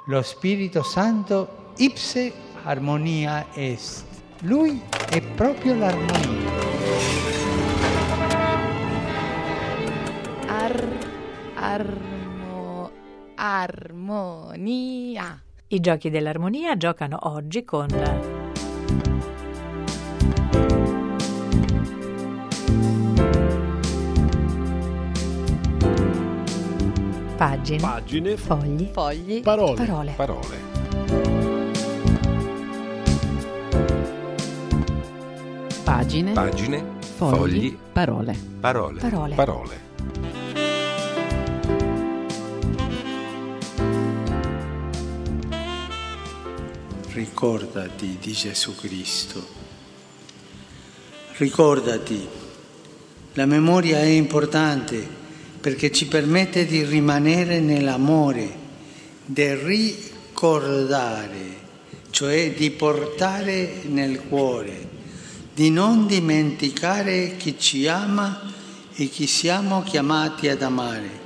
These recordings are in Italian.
Lo Spirito Santo ipse armonia est. Lui è proprio l'armonia. Armonia. I giochi dell'armonia giocano oggi con pagine, fogli, parole. Pagine, fogli, parole. Ricordati di Gesù Cristo. Ricordati. La memoria è importante perché ci permette di rimanere nell'amore, di ricordare, cioè di portare nel cuore, di non dimenticare chi ci ama e chi siamo chiamati ad amare.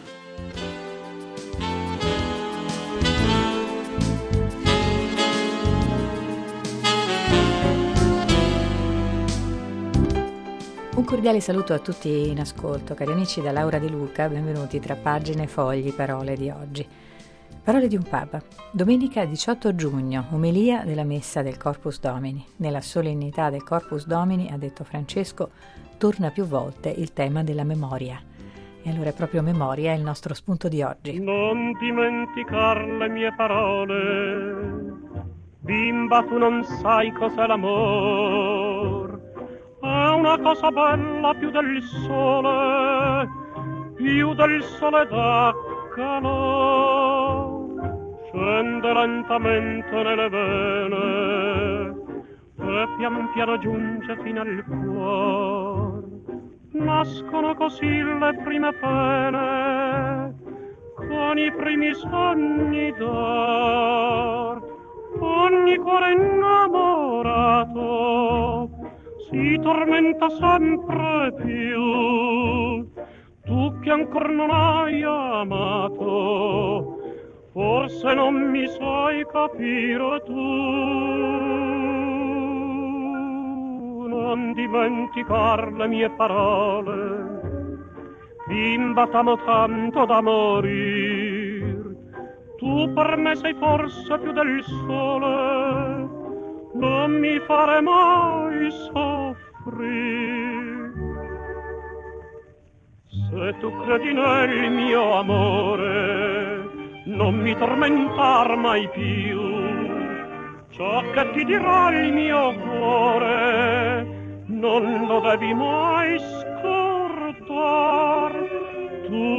Un cordiale saluto a tutti in ascolto, cari amici, da Laura De Luca, benvenuti tra pagine, fogli, parole di oggi. Parole di un Papa. Domenica 18 giugno, omelia della Messa del Corpus Domini. Nella solennità del Corpus Domini, ha detto Francesco, torna più volte il tema della memoria. E allora è proprio memoria il nostro spunto di oggi. Non dimenticar le mie parole, bimba tu non sai cos'è l'amor. È una cosa bella più del sole dà calore. Scende lentamente nelle vene e pian piano giunge fino al cuore. Nascono così le prime pene con i primi sogni d'or. Ogni cuore innamorato si tormenta sempre più. Tu che ancor non hai amato, forse non mi sai capire tu. Non dimenticar le mie parole, bimba t'amo tanto da morir. Tu per me sei forse più del sole, non mi fare mai soffrire. Se tu credi nel mio amore, non mi tormentar mai più. Ciò che ti dirà il mio cuore, non lo devi mai scordar. Tu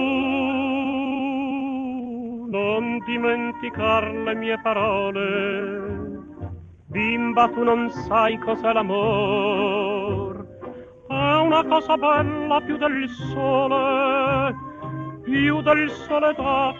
non dimenticar le mie parole, bimba tu non sai cos'è l'amor. È una cosa bella più del sole dà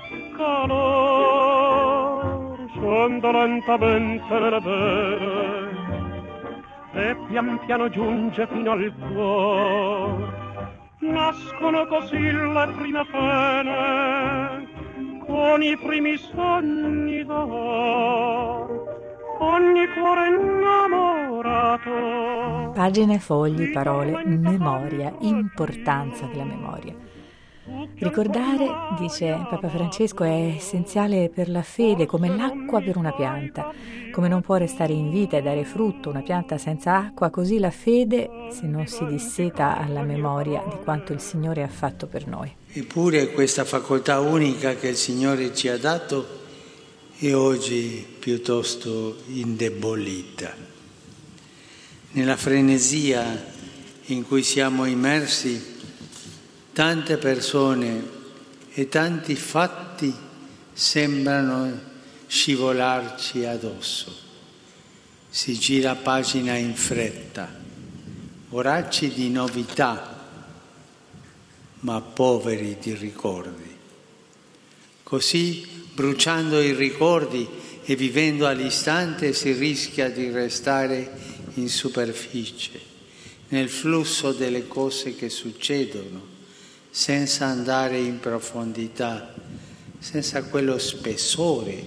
calore. Scende lentamente nelle vene e pian piano giunge fino al cuore. Nascono così le prime pene con i primi sogni d'or. Ogni cuore innamorato. Pagine, fogli, parole, memoria, importanza della memoria. Ricordare, dice Papa Francesco, è essenziale per la fede, come l'acqua per una pianta. Come non può restare in vita e dare frutto una pianta senza acqua, così la fede, se non si disseta alla memoria di quanto il Signore ha fatto per noi. Eppure questa facoltà unica che il Signore ci ha dato è oggi piuttosto indebolita. Nella frenesia in cui siamo immersi, tante persone e tanti fatti sembrano scivolarci addosso. Si gira pagina in fretta, voracci di novità, ma poveri di ricordi. Così, bruciando i ricordi e vivendo all'istante, si rischia di restare in superficie, nel flusso delle cose che succedono, senza andare in profondità, senza quello spessore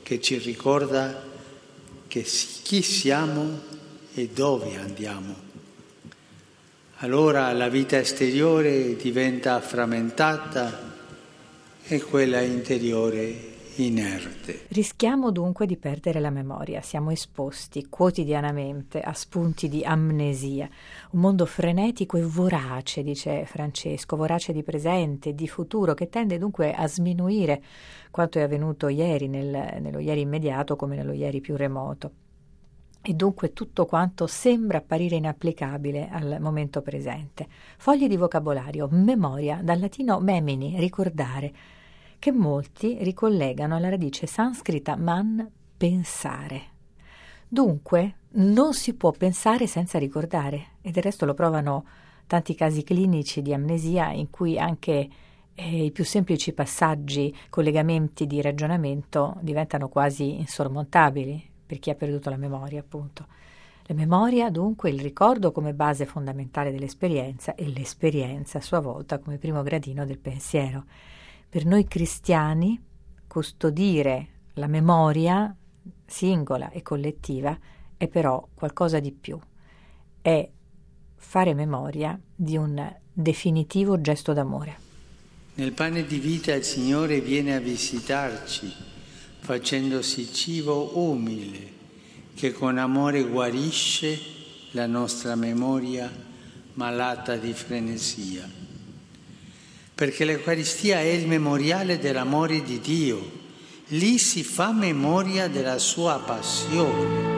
che ci ricorda chi siamo e dove andiamo. Allora la vita esteriore diventa frammentata e quella interiore inerte. Rischiamo dunque di perdere la memoria, siamo esposti quotidianamente a spunti di amnesia, un mondo frenetico e vorace, dice Francesco, vorace di presente, di futuro, che tende dunque a sminuire quanto è avvenuto ieri, nello ieri immediato come nello ieri più remoto. E dunque tutto quanto sembra apparire inapplicabile al momento presente. Fogli di vocabolario, memoria, dal latino memini, ricordare, che molti ricollegano alla radice sanscrita man, pensare. Dunque non si può pensare senza ricordare, e del resto lo provano tanti casi clinici di amnesia in cui anche i più semplici passaggi, collegamenti di ragionamento diventano quasi insormontabili per chi ha perduto la memoria, appunto. La memoria, dunque, il ricordo come base fondamentale dell'esperienza e l'esperienza a sua volta come primo gradino del pensiero. Per noi cristiani custodire la memoria singola e collettiva è però qualcosa di più. È fare memoria di un definitivo gesto d'amore. Nel pane di vita il Signore viene a visitarci, facendosi cibo umile, che con amore guarisce la nostra memoria malata di frenesia. Perché l'Eucaristia è il memoriale dell'amore di Dio, lì si fa memoria della sua passione.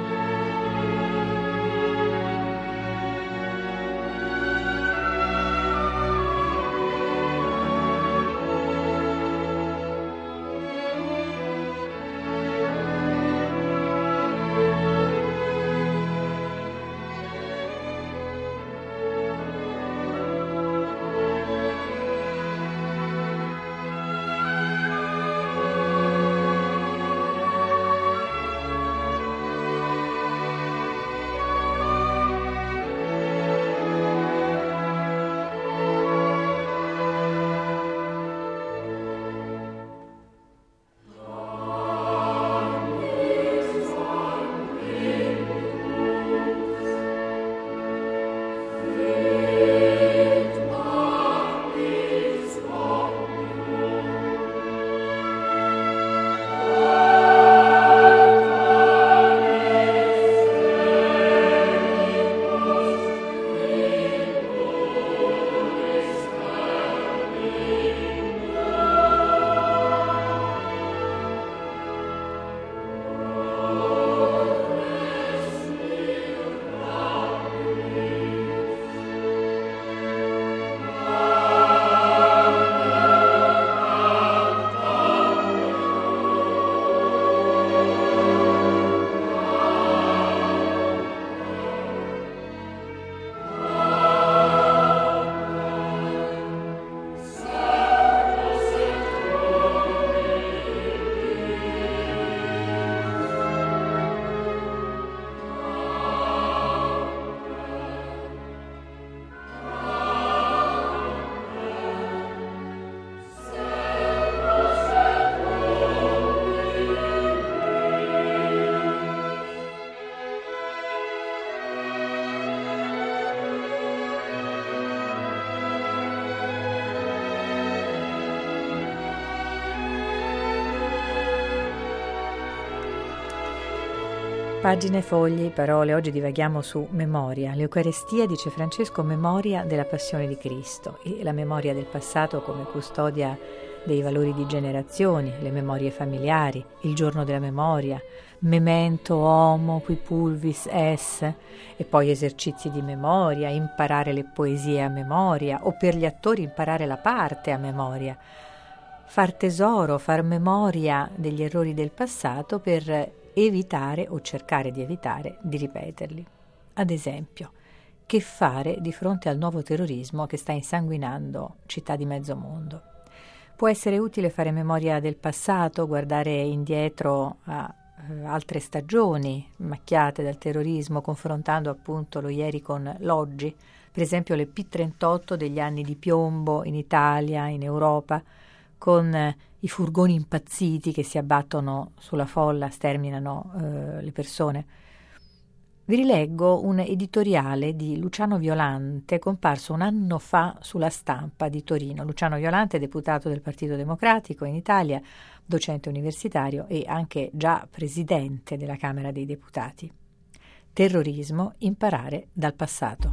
Pagine, fogli, parole, oggi divaghiamo su memoria. L'Eucaristia, dice Francesco, memoria della passione di Cristo, e la memoria del passato come custodia dei valori di generazioni, le memorie familiari, il giorno della memoria, memento homo qui pulvis es, e poi esercizi di memoria, imparare le poesie a memoria, o per gli attori imparare la parte a memoria, far tesoro, far memoria degli errori del passato per evitare o cercare di evitare di ripeterli. Ad esempio, che fare di fronte al nuovo terrorismo che sta insanguinando città di mezzo mondo? Può essere utile fare memoria del passato, guardare indietro a altre stagioni macchiate dal terrorismo, confrontando appunto lo ieri con l'oggi, per esempio le P38 degli anni di piombo in Italia, in Europa, con i furgoni impazziti che si abbattono sulla folla, sterminano le persone. Vi rileggo un editoriale di Luciano Violante comparso un anno fa sulla Stampa di Torino. Luciano Violante, deputato del Partito Democratico in Italia, docente universitario e anche già presidente della Camera dei Deputati. Terrorismo, imparare dal passato.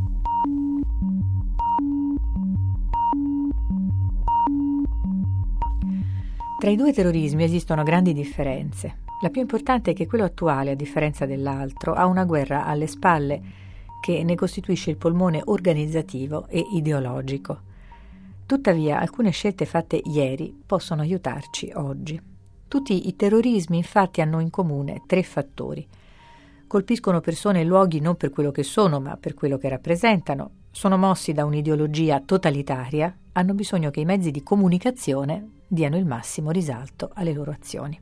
Tra i due terrorismi esistono grandi differenze. La più importante è che quello attuale, a differenza dell'altro, ha una guerra alle spalle che ne costituisce il polmone organizzativo e ideologico. Tuttavia, alcune scelte fatte ieri possono aiutarci oggi. Tutti i terrorismi, infatti, hanno in comune 3 fattori. Colpiscono persone e luoghi non per quello che sono, ma per quello che rappresentano. Sono mossi da un'ideologia totalitaria, hanno bisogno che i mezzi di comunicazione diano il massimo risalto alle loro azioni.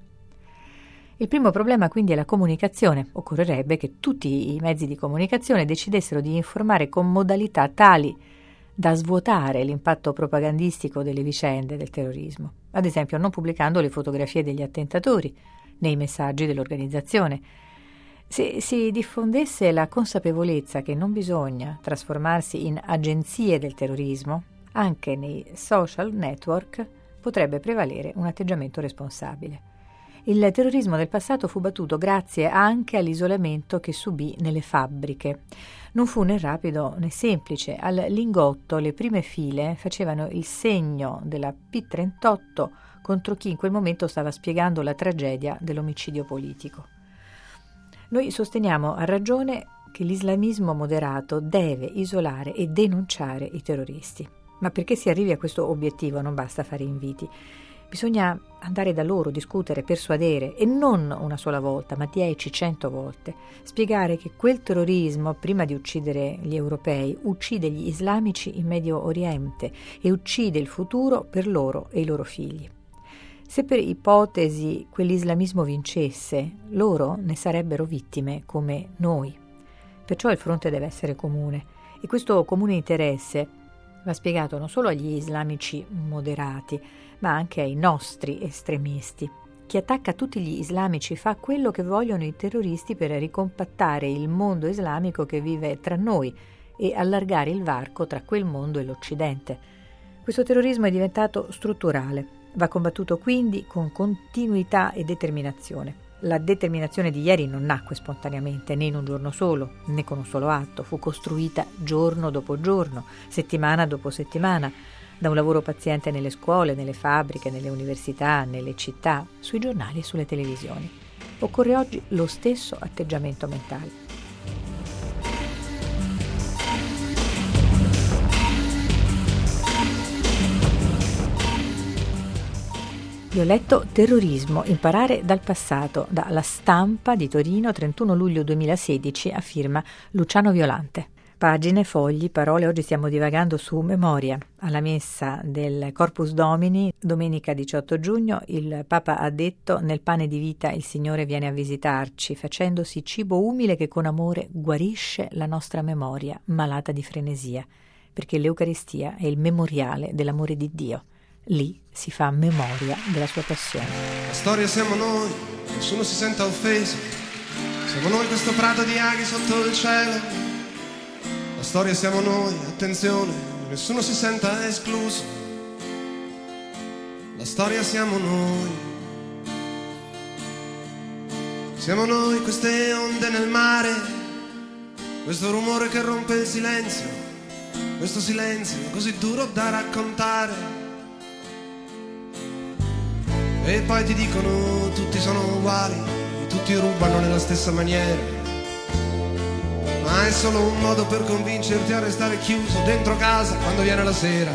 Il primo problema quindi è la comunicazione. Occorrerebbe che tutti i mezzi di comunicazione decidessero di informare con modalità tali da svuotare l'impatto propagandistico delle vicende del terrorismo, ad esempio non pubblicando le fotografie degli attentatori nei messaggi dell'organizzazione. Se si diffondesse la consapevolezza che non bisogna trasformarsi in agenzie del terrorismo, anche nei social network potrebbe prevalere un atteggiamento responsabile. Il terrorismo del passato fu battuto grazie anche all'isolamento che subì nelle fabbriche. Non fu né rapido né semplice. Al Lingotto le prime file facevano il segno della P38 contro chi in quel momento stava spiegando la tragedia dell'omicidio politico. Noi sosteniamo a ragione che l'islamismo moderato deve isolare e denunciare i terroristi. Ma perché si arrivi a questo obiettivo non basta fare inviti. Bisogna andare da loro, discutere, persuadere, e non una sola volta, ma 10, 100 volte. Spiegare che quel terrorismo, prima di uccidere gli europei, uccide gli islamici in Medio Oriente e uccide il futuro per loro e i loro figli. Se per ipotesi quell'islamismo vincesse, loro ne sarebbero vittime come noi. Perciò il fronte deve essere comune, e questo comune interesse va spiegato non solo agli islamici moderati, ma anche ai nostri estremisti. Chi attacca tutti gli islamici fa quello che vogliono i terroristi per ricompattare il mondo islamico che vive tra noi e allargare il varco tra quel mondo e l'Occidente. Questo terrorismo è diventato strutturale, va combattuto quindi con continuità e determinazione. La determinazione di ieri non nacque spontaneamente, né in un giorno solo, né con un solo atto, fu costruita giorno dopo giorno, settimana dopo settimana, da un lavoro paziente nelle scuole, nelle fabbriche, nelle università, nelle città, sui giornali e sulle televisioni. Occorre oggi lo stesso atteggiamento mentale. Vi ho letto Terrorismo, imparare dal passato, dalla Stampa di Torino, 31 luglio 2016, a firma Luciano Violante. Pagine, fogli, parole. Oggi stiamo divagando su memoria. Alla messa del Corpus Domini, domenica 18 giugno, il Papa ha detto: nel pane di vita il Signore viene a visitarci, facendosi cibo umile che con amore guarisce la nostra memoria malata di frenesia, perché l'Eucaristia è il memoriale dell'amore di Dio. Lì si fa memoria della sua passione. La storia siamo noi, nessuno si senta offeso. Siamo noi questo prato di aghi sotto il cielo. La storia siamo noi, attenzione, nessuno si senta escluso. La storia siamo noi. Siamo noi queste onde nel mare, questo rumore che rompe il silenzio, questo silenzio così duro da raccontare. E poi ti dicono tutti sono uguali, tutti rubano nella stessa maniera, ma è solo un modo per convincerti a restare chiuso dentro casa quando viene la sera.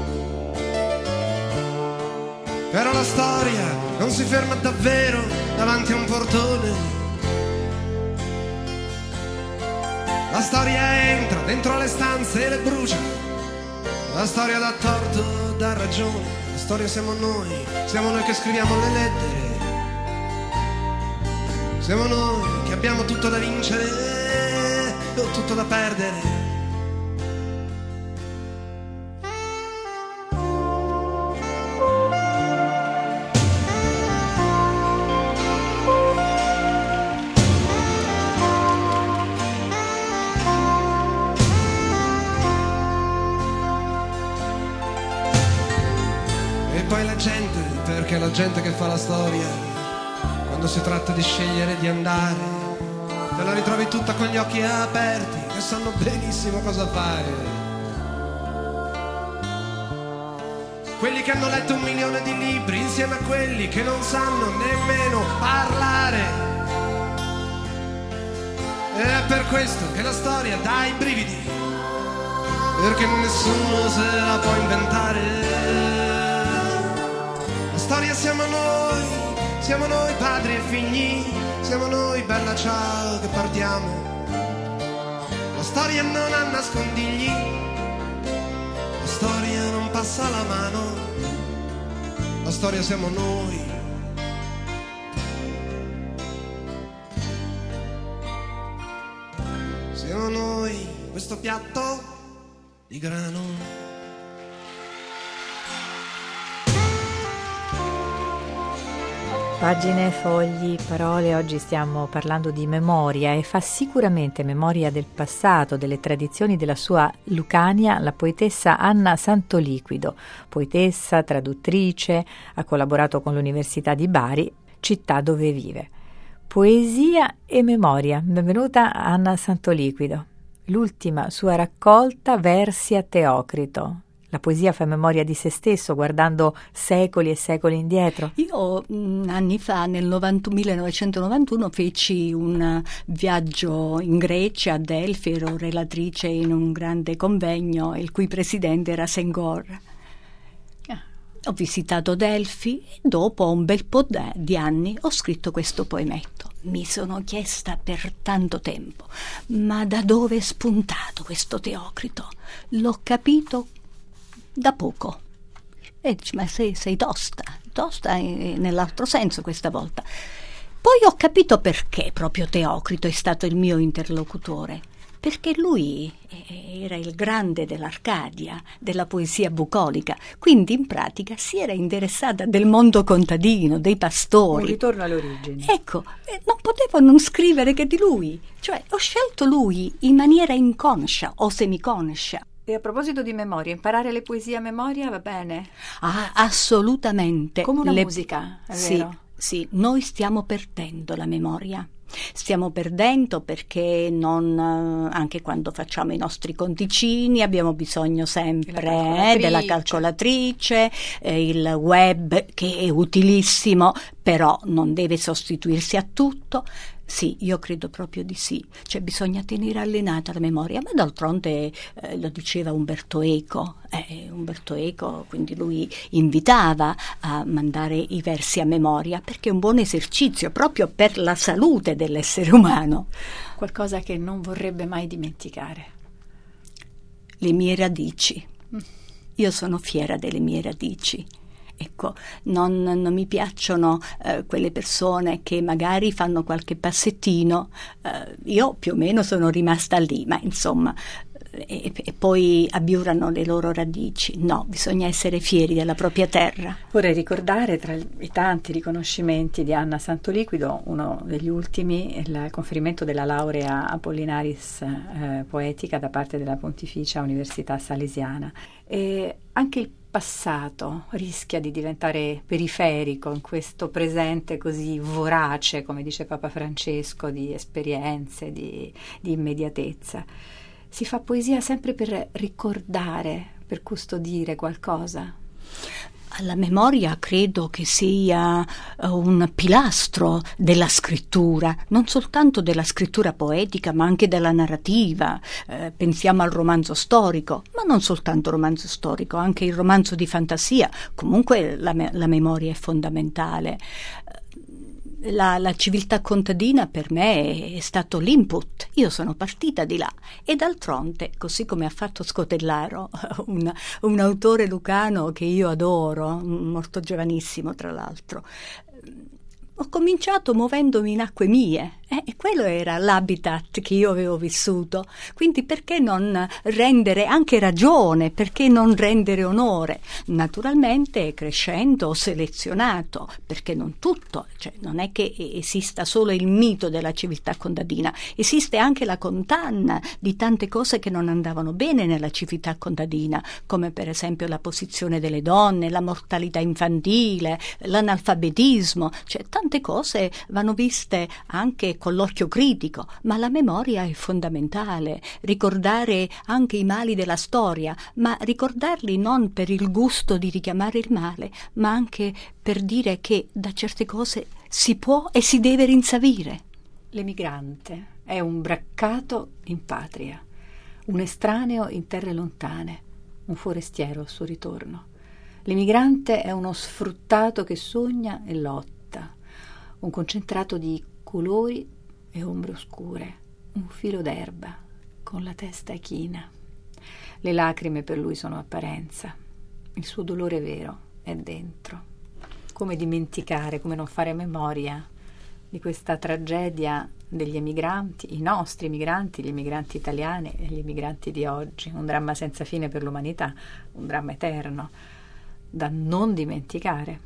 Però la storia non si ferma davvero davanti a un portone. La storia entra dentro le stanze e le brucia. La storia dà torto, dà ragione. La storia siamo noi che scriviamo le lettere. Siamo noi che abbiamo tutto da vincere o tutto da perdere. perché la gente che fa la storia, quando si tratta di scegliere di andare, te la ritrovi tutta con gli occhi aperti, che sanno benissimo cosa fare. Quelli che hanno letto 1 milione di libri insieme a quelli che non sanno nemmeno parlare. E è per questo che la storia dà i brividi, perché nessuno se la può inventare. La storia siamo noi padri e figli, siamo noi, bella ciao che partiamo. La storia non ha nascondigli, la storia non passa la mano, la storia siamo noi. Siamo noi, questo piatto di grano. Pagine, fogli, parole, oggi stiamo parlando di memoria e fa sicuramente memoria del passato, delle tradizioni della sua Lucania, la poetessa Anna Santoliquido, poetessa, traduttrice, ha collaborato con l'Università di Bari, città dove vive. Poesia e memoria, benvenuta Anna Santoliquido. L'ultima sua raccolta, Versi a Teocrito. La poesia fa memoria di se stesso guardando secoli e secoli indietro. Io anni fa, nel 1991, feci un viaggio in Grecia, a Delfi, ero relatrice in un grande convegno, il cui presidente era Senghor. Ho visitato Delfi e dopo un bel po' di anni ho scritto questo poemetto. Mi sono chiesta per tanto tempo, ma da dove è spuntato questo Teocrito? L'ho capito da poco. E dici, ma sei tosta nell'altro senso questa volta. Poi ho capito perché proprio Teocrito è stato il mio interlocutore, perché lui era il grande dell'Arcadia, della poesia bucolica, quindi in pratica si era interessata del mondo contadino, dei pastori. Un ritorno alle origini. Ecco, non potevo non scrivere che di lui, cioè ho scelto lui in maniera inconscia o semiconscia. E a proposito di memoria, imparare le poesie a memoria va bene? Ah, assolutamente. Come una musica, è vero? Sì, noi stiamo perdendo la memoria. Stiamo perdendo perché anche quando facciamo i nostri conticini abbiamo bisogno sempre della calcolatrice, il web che è utilissimo, però non deve sostituirsi a tutto. Sì, io credo proprio di sì, cioè bisogna tenere allenata la memoria, ma d'altronde lo diceva Umberto Eco, quindi lui invitava a mandare i versi a memoria perché è un buon esercizio proprio per la salute dell'essere umano. Qualcosa che non vorrebbe mai dimenticare. Le mie radici. Io sono fiera delle mie radici. Ecco, non mi piacciono quelle persone che magari fanno qualche passettino, io più o meno sono rimasta lì, ma insomma, e poi abiurano le loro radici. No, bisogna essere fieri della propria terra. Vorrei ricordare tra i tanti riconoscimenti di Anna Santoliquido, uno degli ultimi, il conferimento della laurea Apollinaris poetica da parte della Pontificia Università Salesiana. E anche il passato rischia di diventare periferico in questo presente così vorace, come dice Papa Francesco, di esperienze, di immediatezza. Si fa poesia sempre per ricordare, per custodire qualcosa. La memoria credo che sia un pilastro della scrittura, non soltanto della scrittura poetica ma anche della narrativa. Pensiamo al romanzo storico, ma non soltanto il romanzo storico, anche il romanzo di fantasia. Comunque la memoria è fondamentale. La civiltà contadina per me è stato l'input, io sono partita di là e d'altronde, così come ha fatto Scotellaro, un autore lucano che io adoro, molto giovanissimo tra l'altro, Ho cominciato muovendomi in acque mie, e quello era l'habitat che io avevo vissuto. Quindi perché non rendere anche ragione, perché non rendere onore? Naturalmente crescendo ho selezionato, perché non tutto, cioè non è che esista solo il mito della civiltà contadina, esiste anche la condanna di tante cose che non andavano bene nella civiltà contadina, come per esempio la posizione delle donne, la mortalità infantile, l'analfabetismo, cioè tante cose vanno viste anche con l'occhio critico, ma la memoria è fondamentale. Ricordare anche i mali della storia, ma ricordarli non per il gusto di richiamare il male, ma anche per dire che da certe cose si può e si deve rinsavire. L'emigrante è un braccato in patria, un estraneo in terre lontane, un forestiero al suo ritorno. L'emigrante è uno sfruttato che sogna e lotta, un concentrato di colori e ombre oscure, un filo d'erba con la testa china. Le lacrime per lui sono apparenza, il suo dolore vero è dentro. Come dimenticare, come non fare memoria di questa tragedia degli emigranti, i nostri emigranti, gli emigranti italiani e gli emigranti di oggi, un dramma senza fine per l'umanità, un dramma eterno da non dimenticare.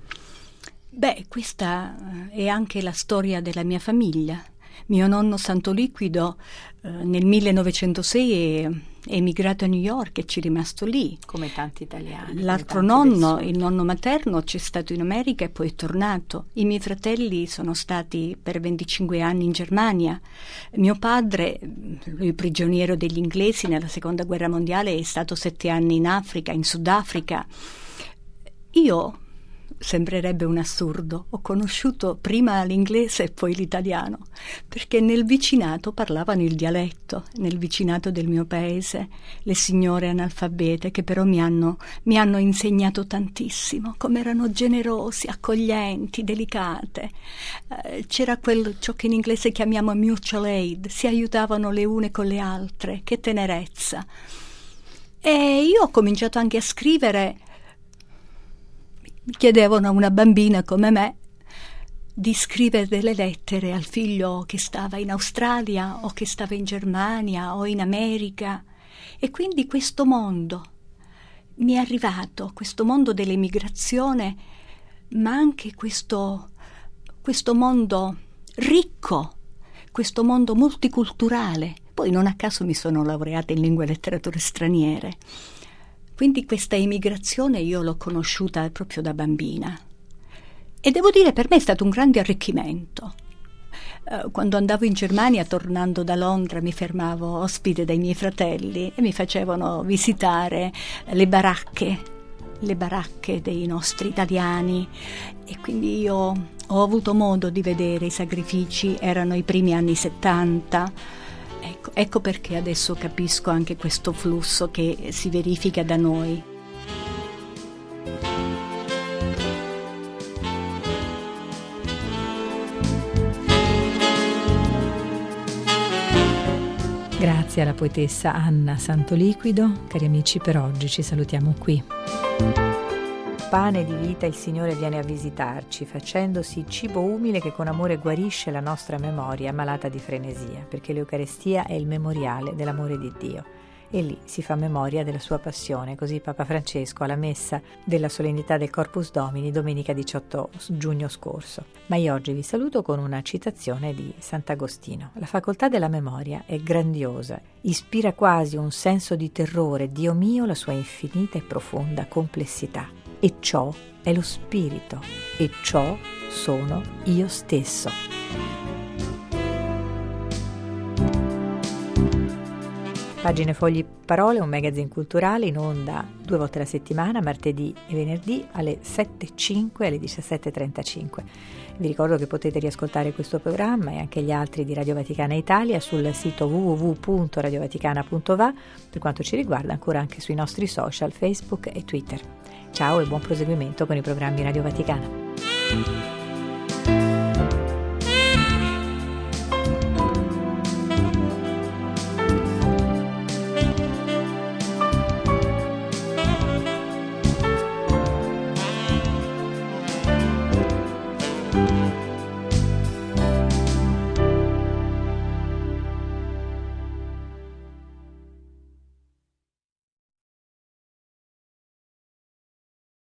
Questa è anche la storia della mia famiglia. Mio nonno Santoliquido nel 1906 è emigrato a New York e ci è rimasto lì. Come tanti italiani. L'altro nonno, il nonno materno, c'è stato in America e poi è tornato. I miei fratelli sono stati per 25 anni in Germania. Mio padre, lui prigioniero degli inglesi nella seconda guerra mondiale, è stato 7 anni in Africa, in Sudafrica. Io, sembrerebbe un assurdo, ho conosciuto prima l'inglese e poi l'italiano, perché nel vicinato parlavano il dialetto, nel vicinato del mio paese, le signore analfabete che però mi hanno insegnato tantissimo, come erano generosi, accoglienti, delicate. C'era ciò che in inglese chiamiamo mutual aid, si aiutavano le une con le altre, che tenerezza. E io ho cominciato anche a scrivere. Mi chiedevano a una bambina come me di scrivere delle lettere al figlio che stava in Australia o che stava in Germania o in America, e quindi questo mondo mi è arrivato, questo mondo dell'emigrazione, ma anche questo mondo ricco, questo mondo multiculturale. Poi non a caso mi sono laureata in lingue e letterature straniere. Quindi questa emigrazione io l'ho conosciuta proprio da bambina e devo dire per me è stato un grande arricchimento. Quando andavo in Germania, tornando da Londra, mi fermavo ospite dai miei fratelli e mi facevano visitare le baracche dei nostri italiani, e quindi io ho avuto modo di vedere i sacrifici. Erano i primi anni 70. Ecco perché adesso capisco anche questo flusso che si verifica da noi. Grazie alla poetessa Anna Santoliquido. Cari amici, per oggi ci salutiamo qui. Pane di vita, il Signore viene a visitarci, facendosi cibo umile che con amore guarisce la nostra memoria malata di frenesia, perché l'Eucarestia è il memoriale dell'amore di Dio. E lì si fa memoria della sua passione, così Papa Francesco alla messa della solennità del Corpus Domini domenica 18 giugno scorso. Ma io oggi vi saluto con una citazione di Sant'Agostino. La facoltà della memoria è grandiosa, ispira quasi un senso di terrore, Dio mio, la sua infinita e profonda complessità. E ciò è lo spirito, e ciò sono io stesso. Pagine, fogli, parole, un magazine culturale in onda 2 volte alla settimana, martedì e venerdì alle 7.05 e alle 17.35. Vi ricordo che potete riascoltare questo programma e anche gli altri di Radio Vaticana Italia sul sito www.radiovaticana.va, per quanto ci riguarda ancora anche sui nostri social, Facebook e Twitter. Ciao e buon proseguimento con i programmi Radio Vaticana.